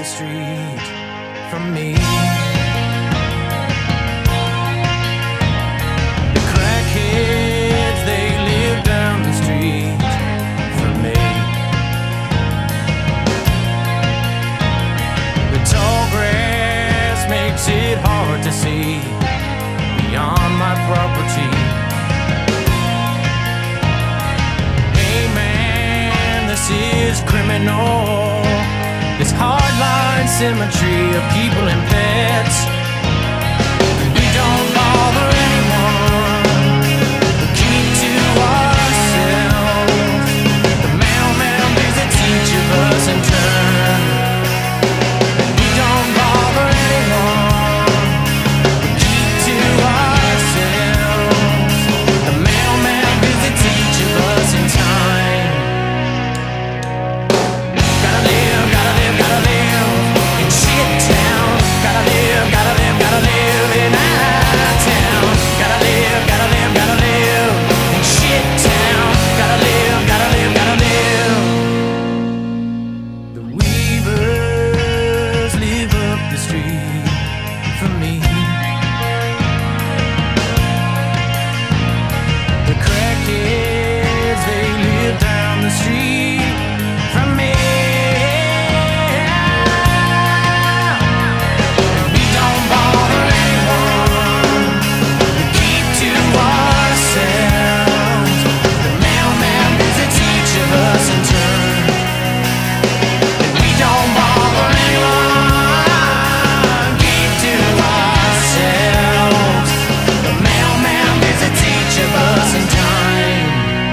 the street from me. The crackheads, they live down the street from me. The tall grass makes it hard to see beyond my property. Hey man, this is criminal. This hardline symmetry of people and pets. We don't bother anyone, we keep to ourselves. The mailman visits each of us in turn. We don't bother anyone, we keep to ourselves. The mailman visits each of us in time. Gotta live, gotta live, gotta live in shit town. Gotta live, gotta live, gotta live in our town. Gotta live, gotta live, gotta live in shit town. Gotta live, gotta live, gotta live. The weavers live up the street from me. The crackheads, they live down the street from me. We don't bother anyone, we keep to ourselves. The mailman visits each of us in turn. And we don't bother anyone, keep to ourselves. The mailman visits each of us in time.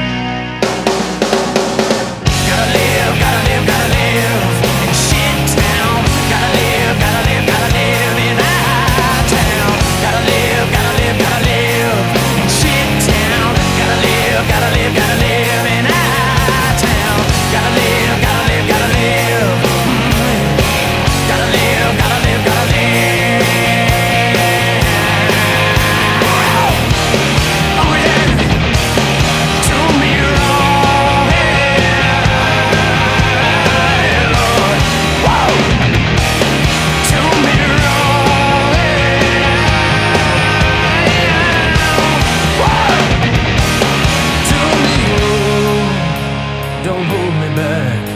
Gotta live, gotta live, gotta live in shit town. Gotta live, gotta live, gotta live in our town. Gotta live, gotta live, gotta live in shit town. Gotta live, gotta live, gotta live in our town. Gotta live, gotta live, gotta live. Gotta live, gotta live, gotta live. Oh yeah, do me wrong, yeah, Lord. Whoa, do me wrong, yeah. Whoa, do me wrong. Don't hold me back.